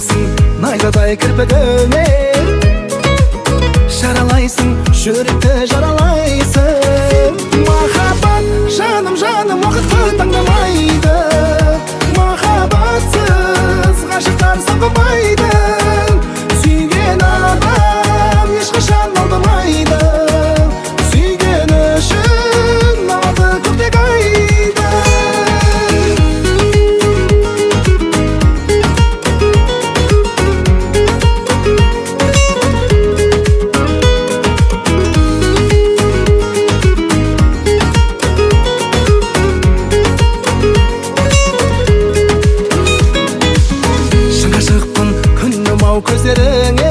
Жаралайсың найзадай кірпігіңе, жаралайсың жүректі жаралайсың. Махаббат жаным жаным уақытты таңдамайды, махаббатсыз ғашықтар сабылмайды. Сүйген адам ешқашан алдамайды, сүйгені үшін алады көктек айды. Көздеріңе,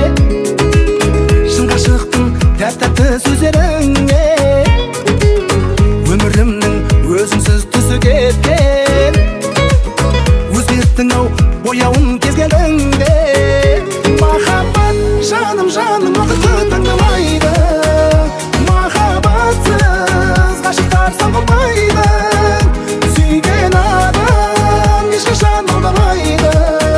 шын ғашықпын тәп-тәтті сөздеріңе. Өмірімнің өзіңсіз түсі кеткен, өзгерттің ау бояуын кезгеніңде. Махаббат жаным жаным уақытты таңдамайды, махаббатсыз ғашықтар сабылмайды. Сүйген адам ешқашан алдамайды,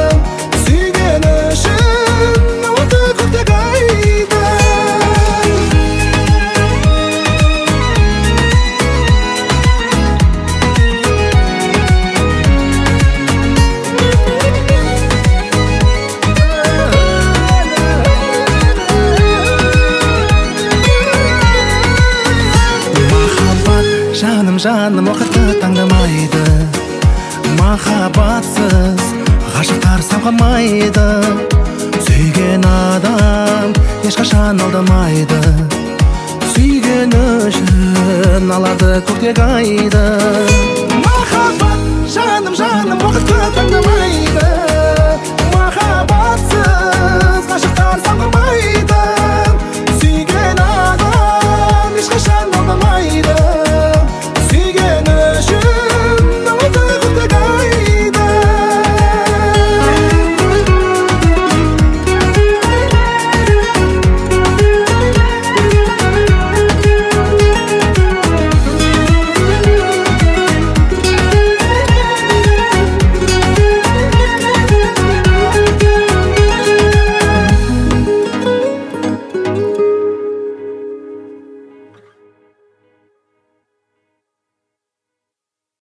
жаным уақытты таңдамайды, махаббатсыз ғашықтар самғамайды. Сүйген адам ешқашан алдамайды, сүйгені үшін алады көктек айды. Махаббат жаным жаным уақытты таңдамайды.